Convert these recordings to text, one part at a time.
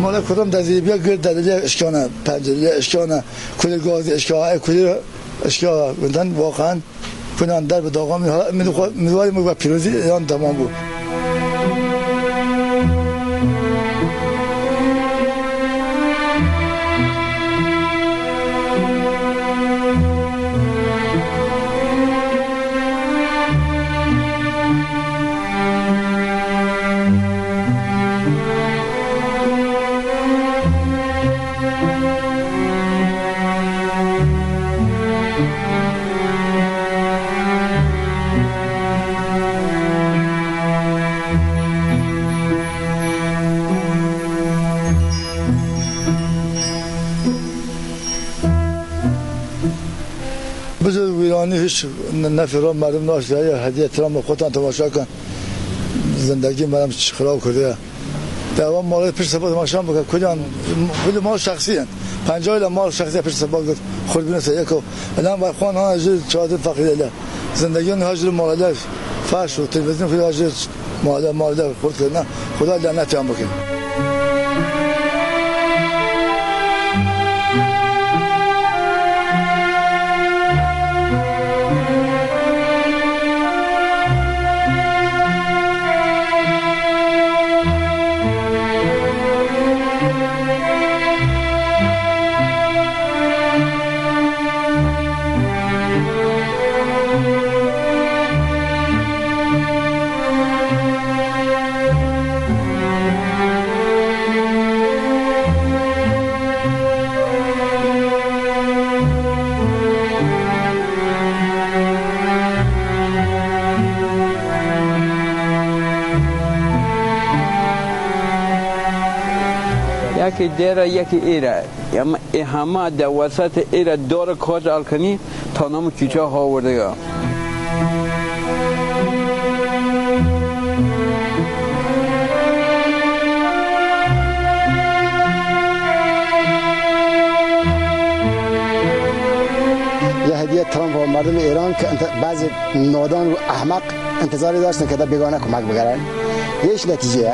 مال کدام دزی بیا گرد دلیل اشکانه پنجره اشکانه کل گاز اشکانه کل اشکانه گفتن واقعا کنان در به داغام می‌دواریم و پیروزی ایران تمام بود. بزرگ ویرانی هیچ نفران مردم ناشته یا هدیه احترام خودتان تماشا کن زندگی مردم خراب کرده دوام مال پیش سبا تماشا بکن کجان ولی مال شخصی هست 50 مال شخصی پیش سبا گفت خود بینه سیکو الان با خوان ها اجر چهار فقیره زندگی اون هاجر ماله فاش و تلویزیون خیلی هاجر ماله خود کردن خدا لعنت هم بکن. یکی دیره یکی ایره همه در وسط ایره دور کاج الکنی تا نام کیچه ها ورده گا یه هدیه ترامپ و مردم ایران که بعضی نادان و احمق انتظاری داشتن که در بیگانه کمک بگرن هیچ نتیجه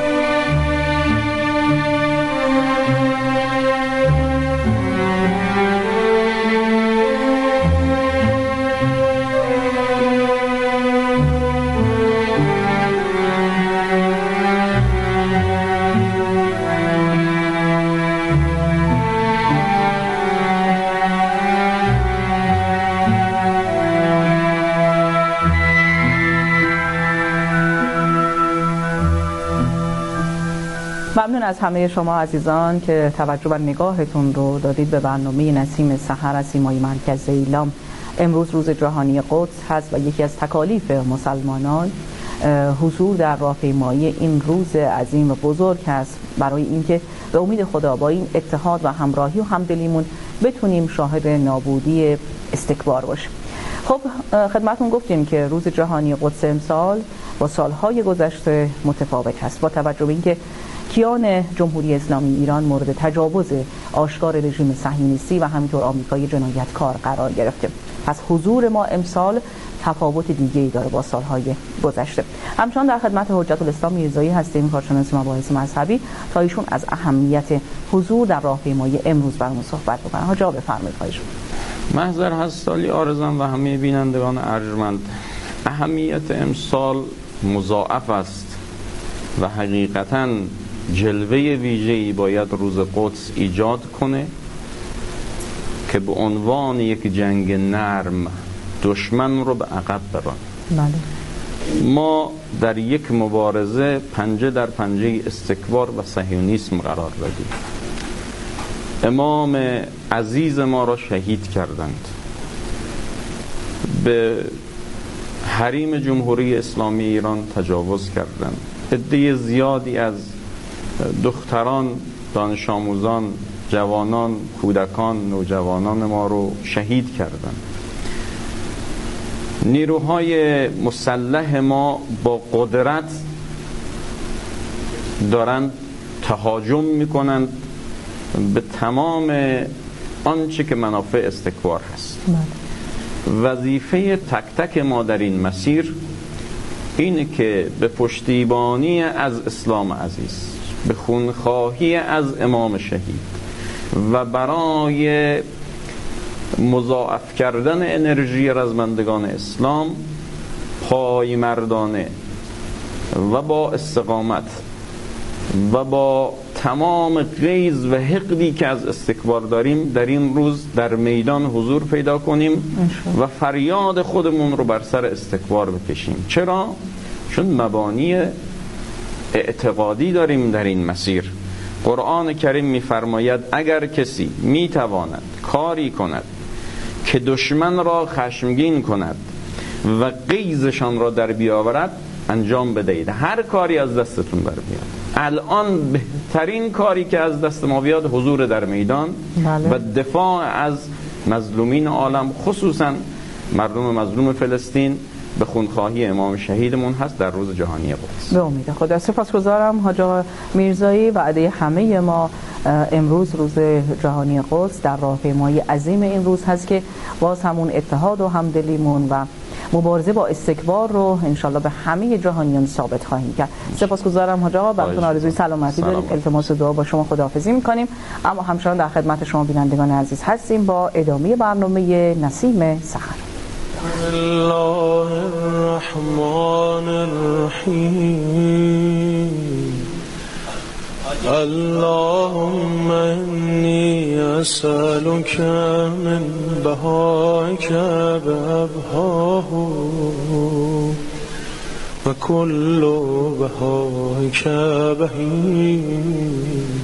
ممنون از همه شما عزیزان که توجه و نگاهتون رو دادید به برنامه نسیم سحر از سیمای مرکز ایلام. امروز روز جهانی قدس هست و یکی از تکالیف مسلمانان حضور در راهپیمایی این روز عظیم و بزرگ هست برای اینکه به امید خدا با این اتحاد و همراهی و همدلیمون بتونیم شاهد نابودی استکبار باشیم. خب خدمتون گفتیم که روز جهانی قدس امسال با سالهای گذشته متفاوت هست با توجه به اینکه کیان جمهوری اسلامی ایران مورد تجاوز آشکار رژیم صهیونیستی و همینطور آمریکای جنایتکار قرار گرفته. پس حضور ما امسال تفاوت دیگه‌ای داره با سالهای گذشته. همچنان در خدمت حجت الاسلام میرزایی هستیم، کارشناس مباحث مذهبی، تا ایشون از اهمیت حضور در راهپیمایی امروز برامون صحبت بکنن. حاجا بفرمایید. خواهش محضر هست سالی آرزان و همه بینندگان ارجمند، اهمیت امسال مضاعف است و حقیقتاً جلوه ویژه‌ای باید روز قدس ایجاد کنه که به عنوان یک جنگ نرم دشمن رو به عقب برانه. ما در یک مبارزه پنجه در پنجه استکبار و صهیونیسم قرار دادیم. امام عزیز ما را شهید کردند، به حریم جمهوری اسلامی ایران تجاوز کردند، عده زیادی از دختران، دانش آموزان، جوانان، کودکان، نوجوانان ما رو شهید کردند. نیروهای مسلح ما با قدرت دارند تهاجم میکنند به تمام آنچه که منافع استکبار هست. وظیفه تک تک ما در این مسیر اینه که به پشتیبانی از اسلام عزیز، به خونخواهی از امام شهید و برای مضاعف کردن انرژی رزمندگان اسلام پایمردانه و با استقامت و با تمام غیظ و حقدی که از استکبار داریم در این روز در میدان حضور پیدا کنیم و فریاد خودمون رو بر سر استکبار بکشیم. چرا؟ چون مبانی اعتقادی داریم در این مسیر. قرآن کریم می‌فرماید اگر کسی می‌تواند کاری کند که دشمن را خشمگین کند و غیظشان را در بیاورد انجام بدهید. هر کاری از دستتون بر بیاد. الان بهترین کاری که از دست ما بیاد حضور در میدان و دفاع از مظلومین عالم، خصوصا مردم مظلوم فلسطین، به خونخواهی امام شهیدمون هست در روز جهانی قدس. به امید خدا. سپاسگزارم حاج آقا میرزایی. وعده همه ما امروز روز جهانی قدس در راهپیمایی عظیم این روز هست که باز همون اتحاد و همدلیمون و مبارزه با استکبار رو انشالله به همه جهانیان ثابت خواهیم کرد. سپاسگزارم حاج آقا. براتون آرزوی سلامتی داریم. التماس دعا با شما خداحافظی می‌کنیم. اما همچنان در خدمت شما بینندگان عزیز هستیم با ادامه برنامه نسیم سحر. الله الرحمن الرحیم اللهم إني أسألك من بهائك بأبهاه وكل بهائك بهيم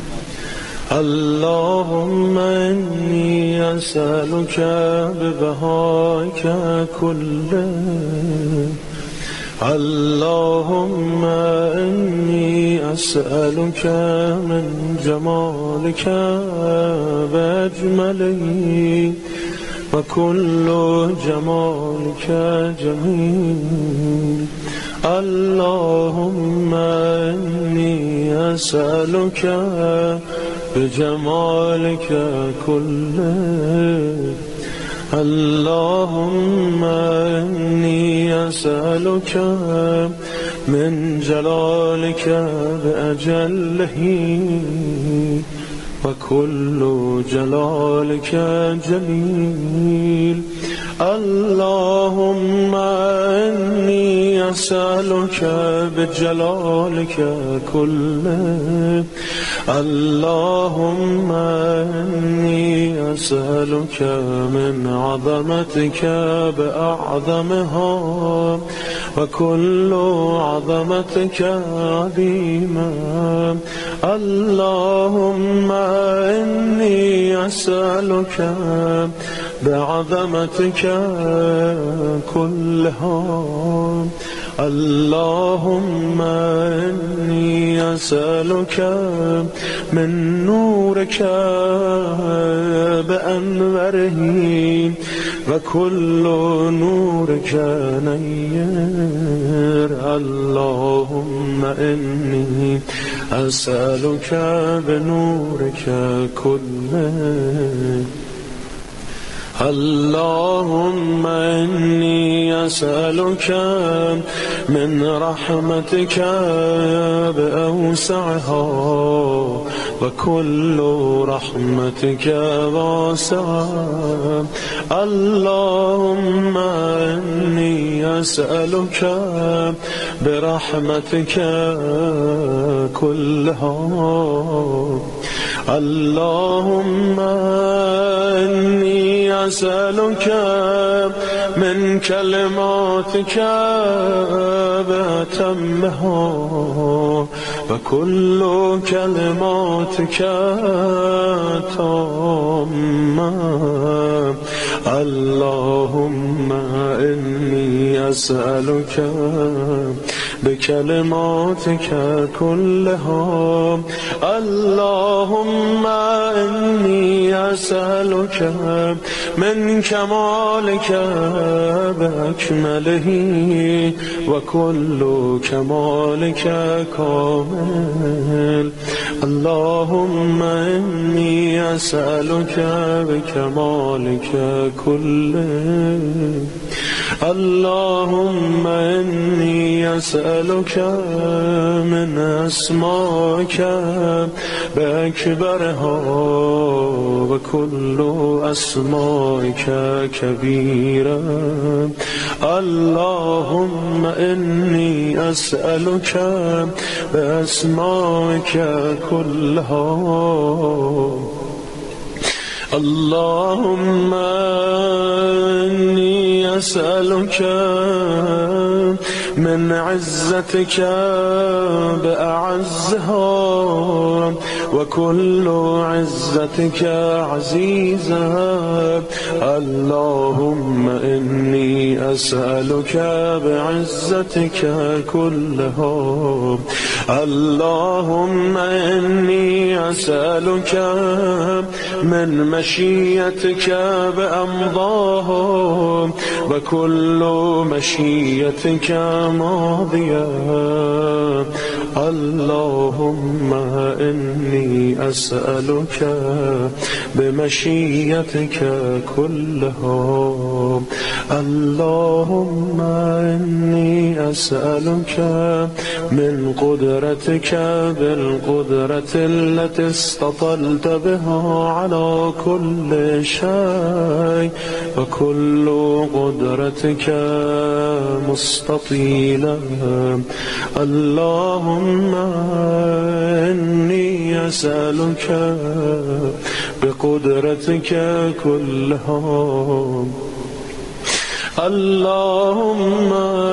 اللهم إني أسألك ببهائك كله اللهم إني أسألك من جمالك بأجمله وكل جمالك جميل اللهم إني أسألك بجمالك كله اللهم إني أسألك من جلالك بأجله وكل جلالك جميل اللهم إني أسألك بجلالك كله اللهم إني أسألك من عظمتك بأعظمها وكل عظمتك عظيما اللهم إني أسألك بعظمتك كلها اللهم إني أسألك من نورك بأنوره وكل نورك نير اللهم إني أسألك بنورك كله اللهم إني أسألك من رحمتك بأوسعها وكل رحمتك واسعة اللهم إني أسألك برحمتك كلها اللهم إني أسألك من كلماتك بأتمها وكل كلماتك تامة اللهم إني أسألك بكلماتك كلها اللهم إني أسألك من كمالك بأكمله وكل كمالك كامل اللهم إني أسألك بكمالك كله اللهم إني أسألك من بأسمائك بأكبرها وكل أسمائك كبيرا. اللهم إني أسألك بأسمائك كلها. اللهم إني أسألك من عزتك بأعزها وكل عزتك عزيزا. اللهم إني أسألك بعزتك كلها. اللهم إني أسألك من مشيتك بأمضاها وكل مشيتك ماضية. اللهم إني أسألك بمشيتك كلها. اللهم إني أسألك من قدرتك بالقدرة التي استطلت بها على كل شيء وكل قدرتك مستطيلة. اللهم إني أسألك بقدرتك كلها. اللهم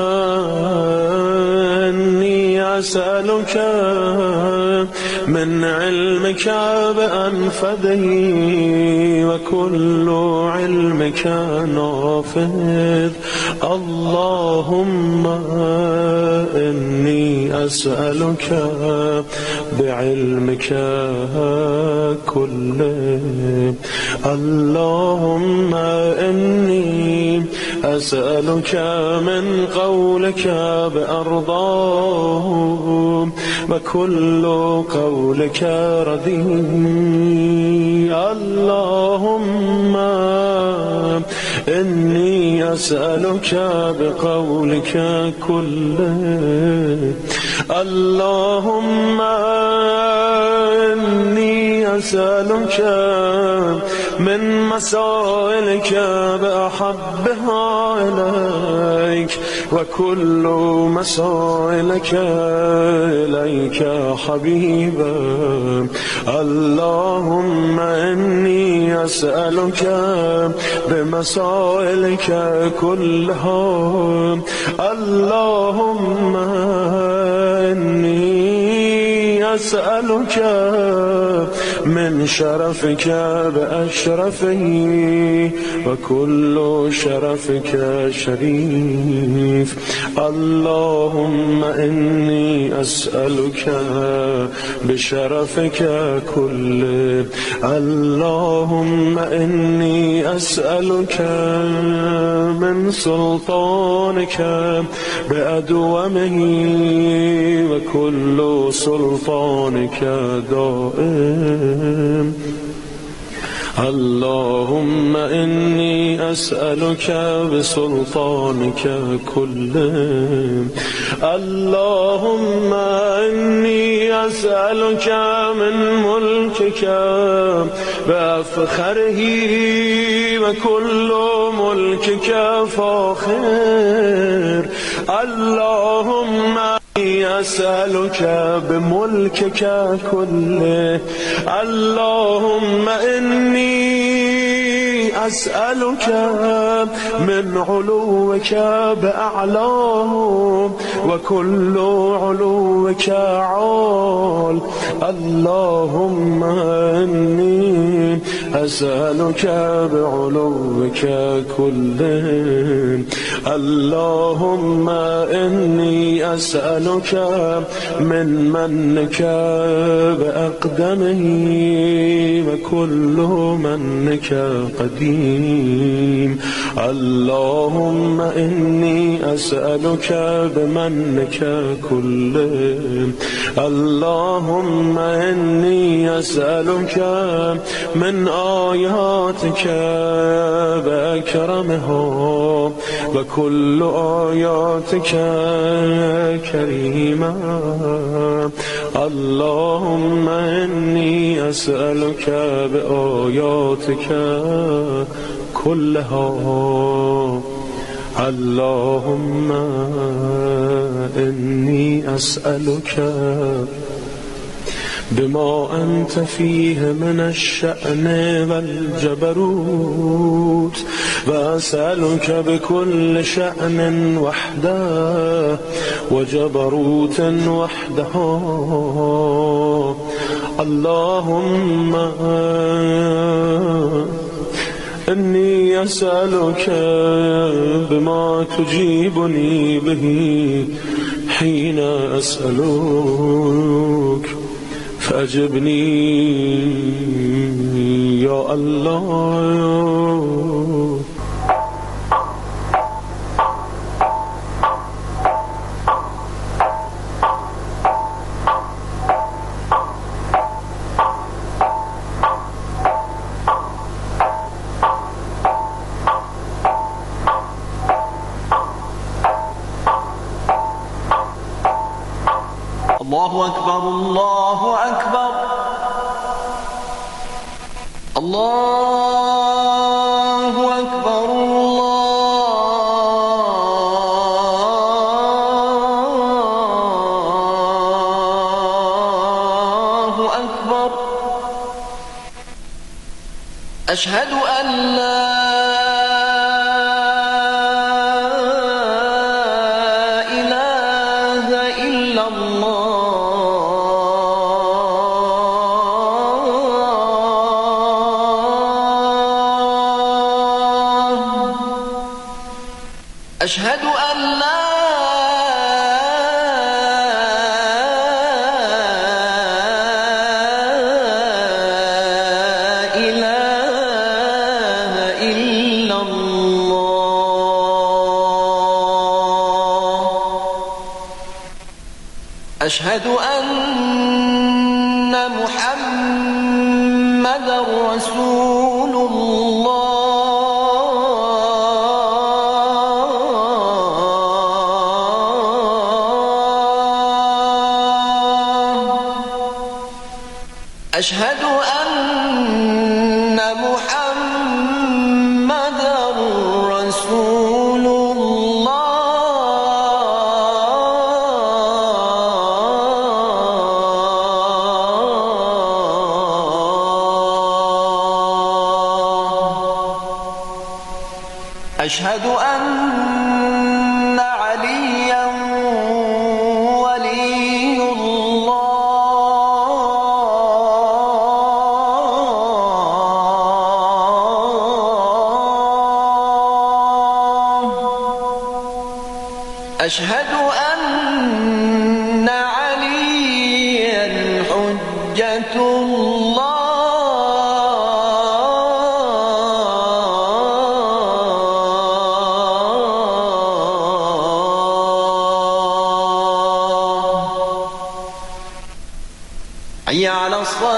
إني أسألك من علمك بأنفذه وكل علمك نافذ. اللهم إني أسألك بعلمك كله. اللهم إني أسألك من قولك بأرضاه وكل قولك رديء. اللهم إني أسألك بقولك كله. اللهم إني أسألك من مسائلك بأحبها إليك وكل مسائلك إليك حبيبا. اللهم إني أسألك بمسائلك كلها. اللهم إني أسألك من شرفك بأشرفه وكل شرفك شريف. اللهم إني أسألك بشرفك كله. اللهم إني أسألك من سلطانك بأدومه وكل سلطانك دائم. اللهم إني أسألك بسلطانك كله. اللهم إني أسألك من ملكك بأفخره وكل ملكك فاخر. اللهم أسألك بملكك كله. اللهم إني أسألك من علوك بأعلاه وكل علوك عال. اللهم إني أسألك بعلوك كله. اللهم إني أسألك من منك بأقدمه وكل منك قديم. اللهم إني أسألك بمنك كله. اللهم إني أسألك من آياتك بأكرمها وكل آياتك كريمة. اللهم إني أسألك بآياتك كلها اللهم إني أسألك بما أنت فيه من الشأن والجبروت وأسألك بكل شأن وحده وجبروت وحده اللهم إني أسألك بما تجيبني به حين أسألك فأجبني يا الله. الله أكبر الله أكبر الله أكبر الله أكبر أشهد أن لا إله إلا الله أشهد أن لا إله إلا الله أشهد أن محمدًا رسول الله أشهد أن محمدًا رسول الله أشهد أن عليًا ولي أشهد أن عليا حجة الله حي على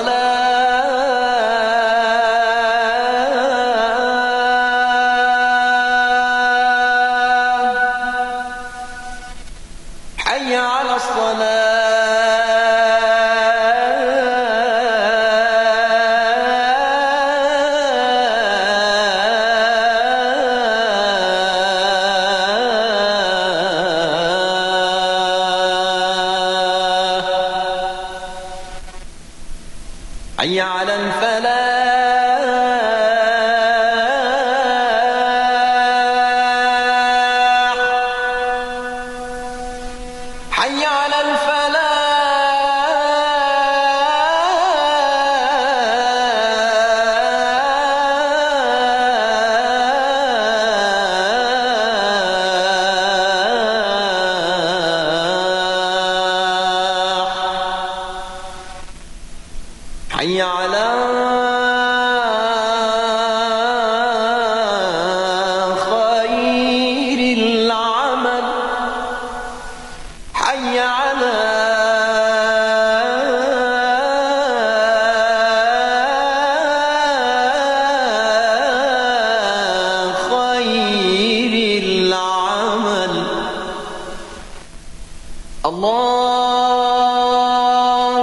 حي على الصلاة حي على الفلاح حي على الفلاح حي على خير العمل حي على خير العمل الله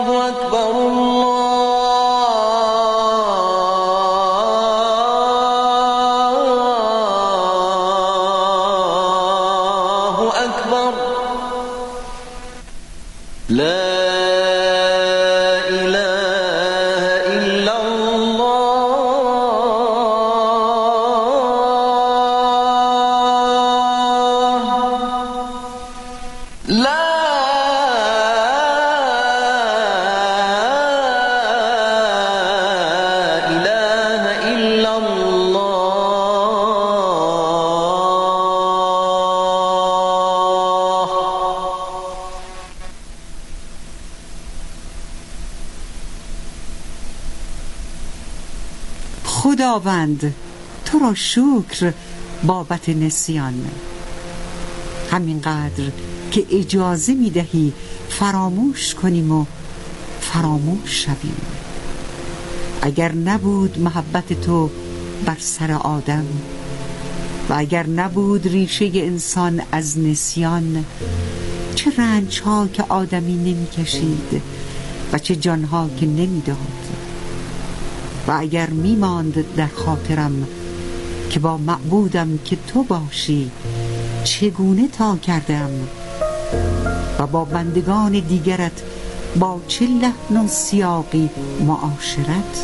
خداوند تو را شکر بابت نسیان، همینقدر که اجازه می دهی فراموش کنیم و فراموش شویم. اگر نبود محبت تو بر سر آدم و اگر نبود ریشه انسان از نسیان، چه رنج ها که آدمی نمی کشید و چه جان ها که نمی داد. و اگر می ماند در خاطرم که با معبودم که تو باشی چگونه تا کردم و با بندگان دیگرت با چه لحن و سیاقی معاشرت،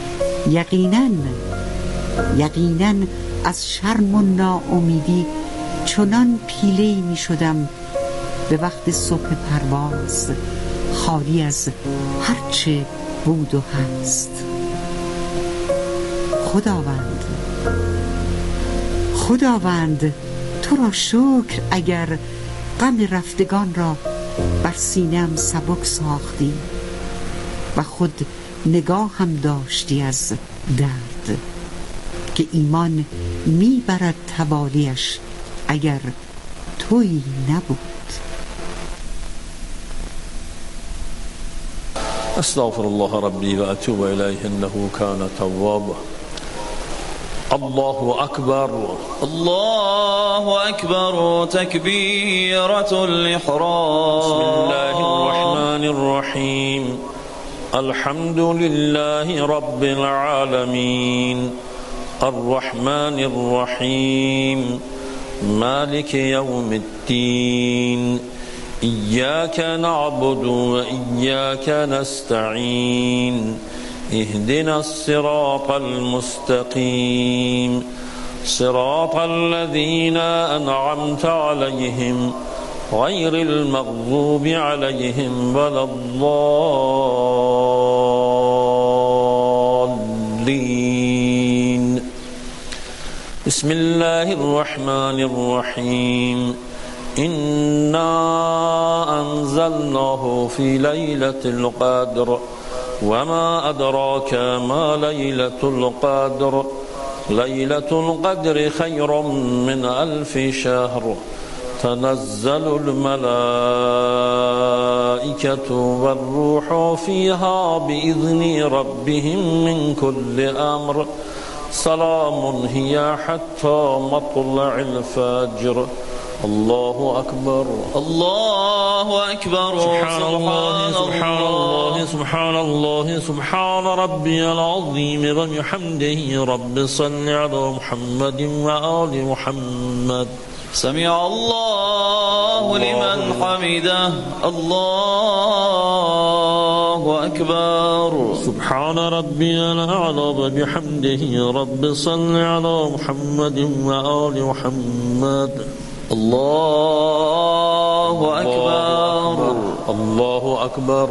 یقیناً از شرم و ناامیدی چنان پیله‌ای می شدم به وقت صبح پرواز، خالی از هرچه بود و هست. خداوند تو را شکر اگر غم رفتگان را بر سینه‌ام سبک ساختی و خود نگاه هم داشتی از درد که ایمان میبرد توالیش اگر تویی نبود. استغفر الله ربي وأتوب إليه إنه كان توابا. الله أكبر الله أكبر تكبيرة الإحرام. بسم الله الرحمن الرحيم. الحمد لله رب العالمين الرحمن الرحيم مالك يوم الدين إياك نعبد وإياك نستعين اهدنا الصراط المستقيم صراط الذين أنعمت عليهم غير المغضوب عليهم ولا الضالين. بسم الله الرحمن الرحيم. إنا أنزلناه في ليلة القدر وما أدراك ما ليلة القدر. ليلة القدر خير من 1000 شهر. تنزل الملائكة والروح فيها بإذن ربهم من كل أمر. سلام هي حتى مطلع الفجر. الله أكبر الله أكبر. سبحان الله سبحان الله سبحان الله سبحان ربي العظيم وبحمده. رب صل على محمد وآل محمد. سمع الله لمن حمده. الله أكبر. سبحان ربي الأعلى وبحمده. رب صل على محمد وآل محمد. الله أكبر الله أكبر.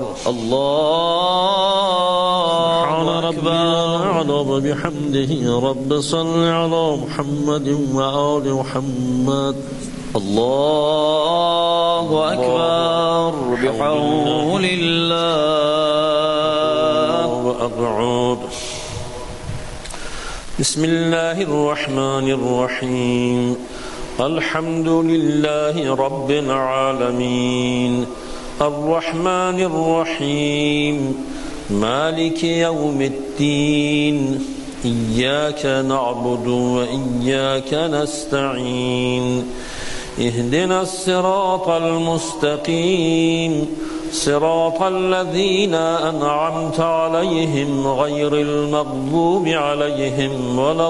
الله أكبر وبحمده. رب صل على محمد وآل محمد. الله أكبر بحول الله. أقعد. بسم الله الرحمن الرحيم. الحمد لله رب العالمين الرحمن الرحيم مالك يوم الدين إياك نعبد وإياك نستعين اهدنا الصراط المستقيم صراط الذين أنعمت عليهم غير المغضوب عليهم ولا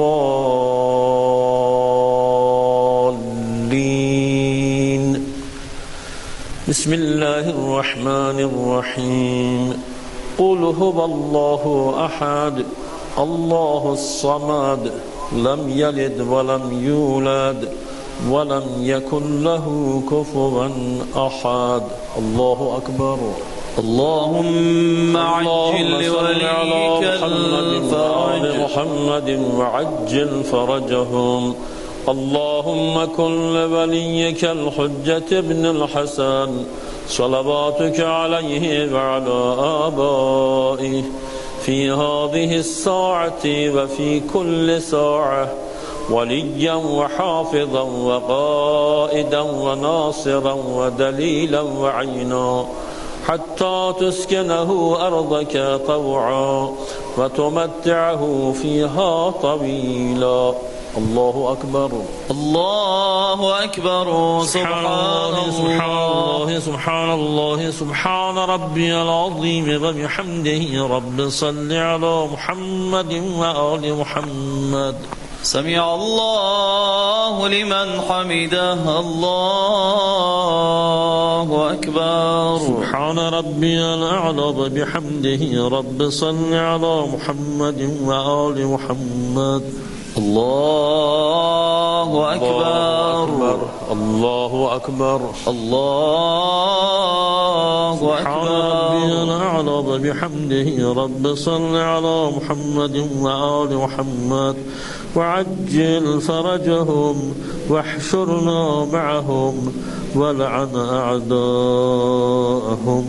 الضالين. بسم الله الرحمن الرحيم. قل هو الله أحد الله الصمد لم يلد ولم يولد ولم يكن له كفوا أحد. الله أكبر. اللهم عجل لوليك الفرج. محمد وعجل فرجهم. اللهم كن لوليك الحجة ابن الحسن صلواتك عليه وعلى آبائه في هذه الساعة وفي كل ساعة وليا وحافظا وقائدا وناصرا ودليلا وعينا حتى تسكنه أرضك طوعا وتمتعه فيها طويلا. الله أكبر. الله أكبر. سبحان الله سبحان الله سبحان ربي العظيم وبحمده رب صل على محمد وآل محمد. سمع الله لمن حمده. الله أكبر. سبحان ربي الأعلى وبحمده رب صل على محمد وآل محمد. الله أكبر. الله أكبر. الله سبحان ربي أكبر. الأعلى وبحمده رب صل على محمد وآل محمد وعجل فرجهم واحشرنا معهم ولعن أعداءهم.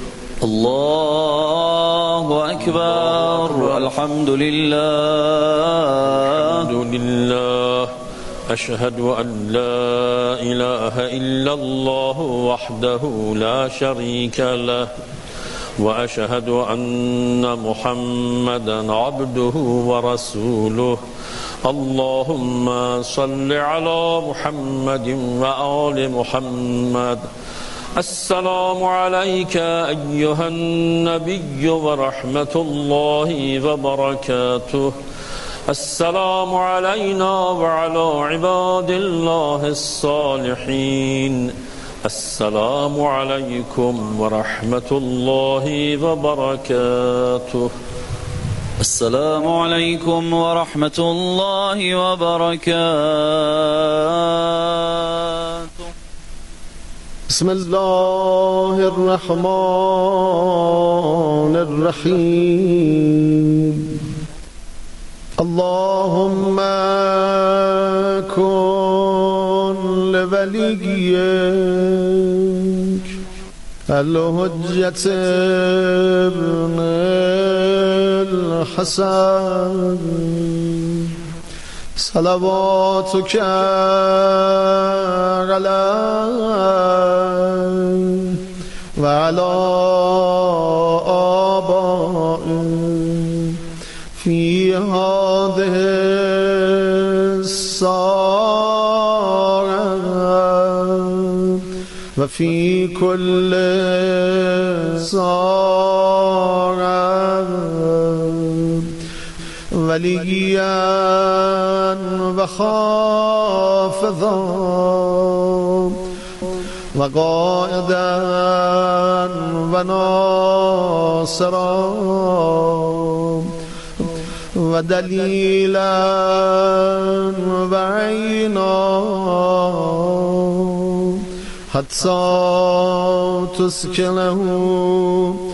الله أكبر. الحمد لله. أشهد أن لا إله إلا الله وحده لا شريك له وأشهد أن محمدا عبده ورسوله. اللهم صل على محمد وآل محمد. السلام عليك أيها النبي ورحمة الله وبركاته. السلام علينا وعلى عباد الله الصالحين. السلام عليكم ورحمة الله وبركاته. السلام عليكم ورحمة الله وبركاته. بسم الله الرحمن الرحيم. اللهم كن لوليك الحجة ابن الحسن صلواتك عليه وعلى آبائه في هذه الساعة وفي كل ساعة وليا وخافضا وقائدا وناصرا ودليلا وعينا حتى تسكنه